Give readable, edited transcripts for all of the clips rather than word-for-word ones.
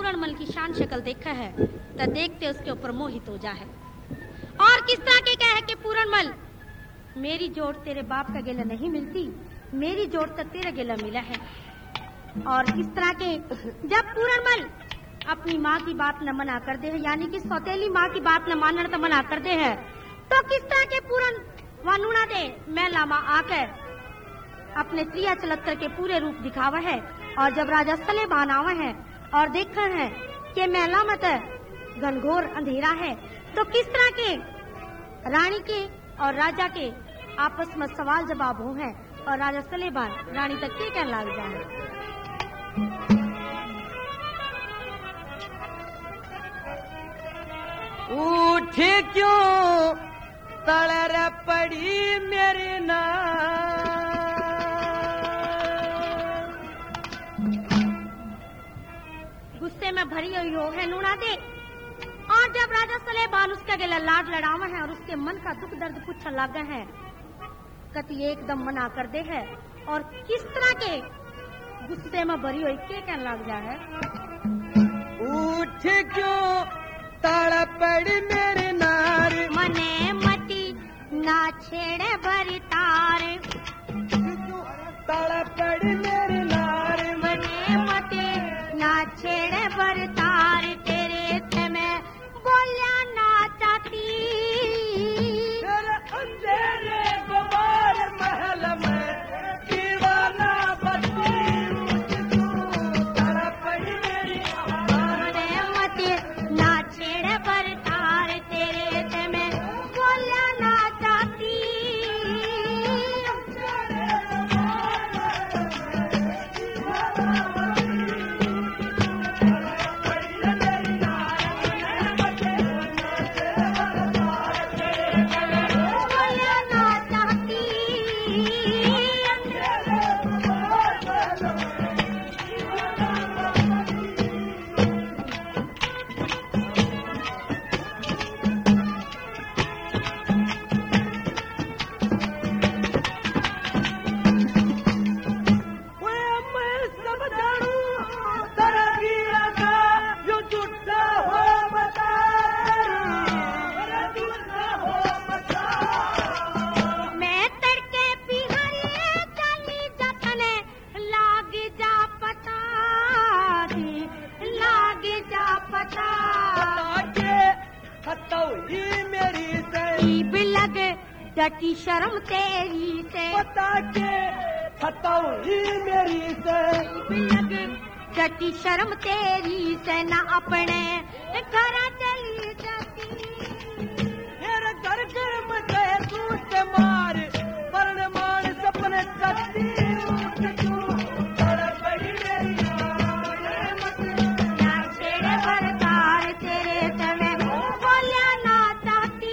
पूरनमल की शान शक्ल देखा है तो देखते उसके ऊपर मोहित हो जा है। और किस तरह के कहे कि पूरनमल मेरी जोड़ तेरे बाप का गेला नहीं मिलती, मेरी जोड़ तक तेरा गेला मिला है। और किस तरह के जब पूरनमल अपनी माँ की बात न मना कर दे, यानी कि सौतेली माँ की बात न मानने तो मना कर दे है, तो किस तरह के पूरन वानुना दे मैं लामा आकर अपने त्रिया चलत्तर के पूरे रूप दिखावा है। और जब राजा सले बनावा है और देखा है कि मेला मत घनघोर अंधेरा है, तो किस तरह के रानी के और राजा के आपस में सवाल जवाब हो है और राजा सलेबान रानी तक के क्या लाग जाए। उठ क्यों तलर पड़ी मेरी ना, गुस्से में भरी हुई हो है नूना दे। और जब राजा सलेबान उसका गला लाड लड़ावा है और उसके मन का दुख दर्द पूछने लगा है, कति एकदम मना कर दे है। और किस तरह के गुस्से में भरी हुई के क्या लग जा है। उठ क्यों तड़ पड़ी मेरी नार, मने मती ना छेड़े भरी तार, तड़ पड़ी मेरी नार, मने मती ना छेड़े भरी तार, तेरे से मैं बोलिया ना चाहती, तेरे अंधेरे गुबार महल में दीवाना बत्ती, तड़ पड़ी मेरी मने मती ना छेड़े भरी तार, तेरे से मैं बोलिया ना चाहती। डटी शर्म तेरी से बता के हटाओ ही मेरी से, डटी शर्म तेरी से न अपने घर चली जाती, मेरे घर घर मचे तू से मार परण मान सपने चलती, ना छेड़े भरतार तेरे से मैं बोलिया ना चाहती।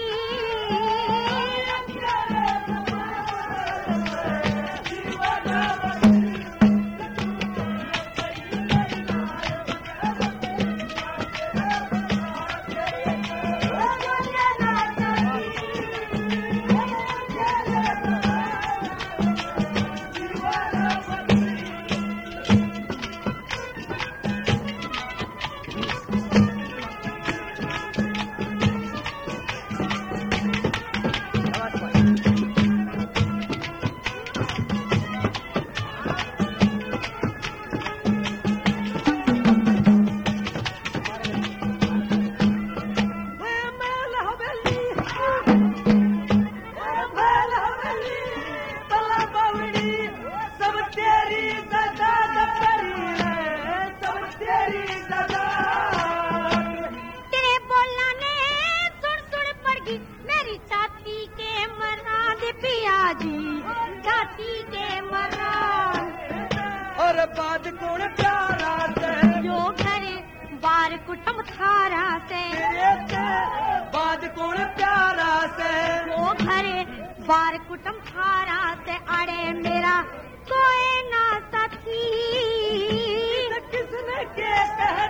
बाद कौन प्यारा से जो करे बार कुटुम थारा से, बाद कौन प्यारा से वो घरे बार कुटुम थारा से, अड़े मेरा कोई ना साथी किसने के